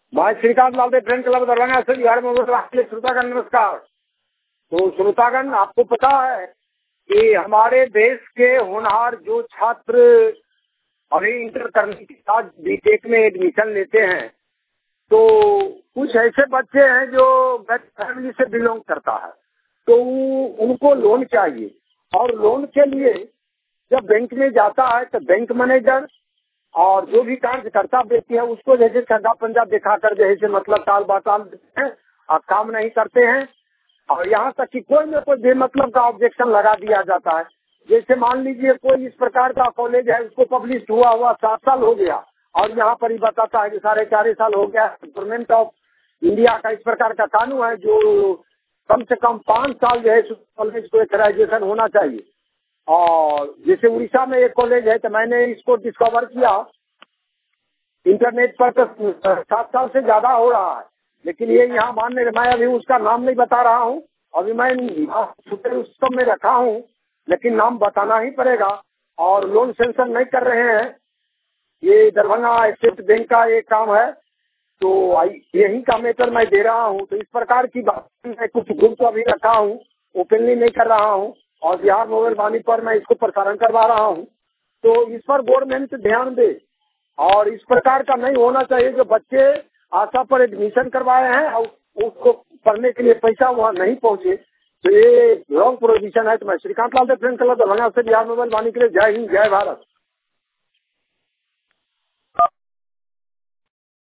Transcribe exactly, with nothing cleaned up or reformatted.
मैं Shrikant Lal the friend club Darbhanga से बिहार में श्रोतागण नमस्कार। तो श्रोतागण, आपको पता है कि हमारे देश के होनहार जो छात्र अभी इंटर करने के बाद बीटेक में एडमिशन लेते हैं, तो कुछ ऐसे बच्चे हैं जो गरीब फैमिली से बिलोंग करता है, तो उनको लोन चाहिए। और लोन के लिए जब बैंक में जाता है तो बैंक मैनेजर और जो भी कार्यकर्ता व्यक्ति है उसको जैसे चंदा पंजा दिखाकर जैसे मतलब टाल बाटाल देते हैं और काम नहीं करते हैं। और यहाँ तक कि कोई न कोई बेमतलब का ऑब्जेक्शन लगा दिया जाता है। जैसे मान लीजिए कोई इस प्रकार का कॉलेज है, उसको पब्लिश हुआ हुआ सात साल हो गया और यहाँ पर ही बताता है कि साढ़े चार साल हो गया। गवर्नमेंट ऑफ इंडिया का इस प्रकार का कानून है जो कम से कम पाँच साल जो है कॉलेज को ग्रेजुएशन होना चाहिए। और जैसे उड़ीसा में एक कॉलेज है, तो मैंने इसको डिस्कवर किया इंटरनेट पर, तो सात साल से ज्यादा हो रहा है। लेकिन ये यहाँ मानने, मैं अभी उसका नाम नहीं बता रहा हूँ, अभी मैं उत्सव में रखा हूँ, लेकिन नाम बताना ही पड़ेगा। और लोन सेंक्शन नहीं कर रहे हैं, ये दरभंगा एक्सिस बैंक का एक काम है, तो यही का मैटर मैं दे रहा हूँ। तो इस प्रकार की बात मैं कुछ ग्रुप अभी रखा हूँ, ओपनली नहीं कर रहा हूँ, और बिहार मोबाइल वाणी पर मैं इसको प्रसारण करवा रहा हूँ। तो इस पर गवर्नमेंट ध्यान दे और इस प्रकार का नहीं होना चाहिए। जो बच्चे आशा पर एडमिशन करवाए हैं और उसको पढ़ने के लिए पैसा वहाँ नहीं पहुँचे, तो ये रॉन्ग प्रोविजन है। तो मैं Shrikant Lal the friend club Darbhanga से बिहार मोबाइल वाणी के लिए जय हिंद, जय भारत।